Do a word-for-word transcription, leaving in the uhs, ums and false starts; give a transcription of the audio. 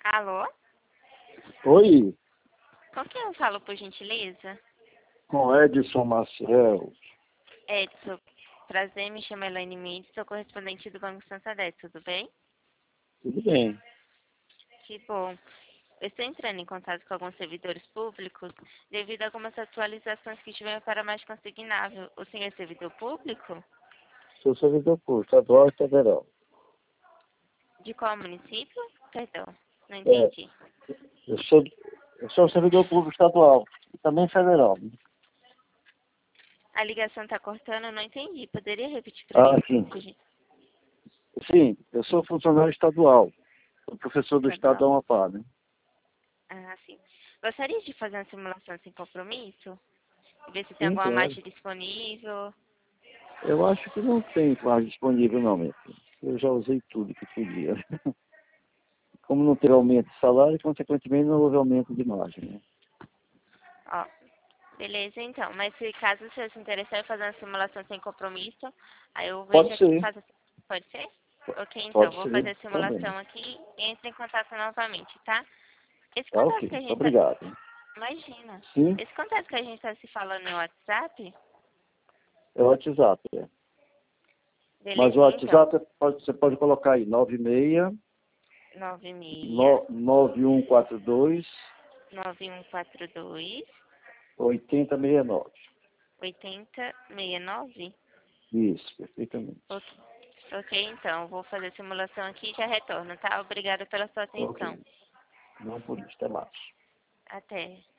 Alô? Oi, Com quem eu falo, por gentileza? com Edson Maciel. Edson, prazer, me chamo Elaine Mendes, sou correspondente do Banco Santander, tudo bem? Tudo bem? Que bom. Eu estou entrando em contato com alguns servidores públicos devido a algumas atualizações que tivemos para mais consignável. O senhor é servidor público? Sou servidor público, estadual e federal. De qual município? Perdão, não É, entendi. eu sou, eu sou servidor público estadual e também federal. A ligação está cortando, eu não entendi. Poderia repetir para Ah, mim? sim. por gen- Sim, eu sou funcionário estadual. Sou professor do estado do Estadual. Amapá, né? Ah, sim. Gostaria de fazer uma simulação sem compromisso? Ver se tem Sim, alguma claro. margem disponível. Eu acho que não tem mais disponível não, meu filho. Eu já usei tudo que podia. Como não teve aumento de salário, consequentemente não houve aumento de margem, né? Ó, beleza então. Mas se caso você se interessar em fazer uma simulação sem compromisso, aí eu vejo Pode aqui e ser, faço. Pode ser? Ok, então. pode Vou fazer ser, a tá bem. simulação aqui e entre em contato novamente, tá? Esse Tá contato ok, que a muito gente tá. obrigado. Imagina. Sim, Esse contato que a gente tá se falando no WhatsApp, é o WhatsApp, é. Mas o beleza então. WhatsApp pode- você pode colocar aí nove seis nove seis nove um quatro dois nove um quatro dois oito zero seis nove. oito zero seis nove. Isso, perfeitamente. Ok, ok, então. Vou fazer a simulação aqui e já retorno, tá? Obrigada pela sua Ok. atenção. Não por isso, até mais. Até.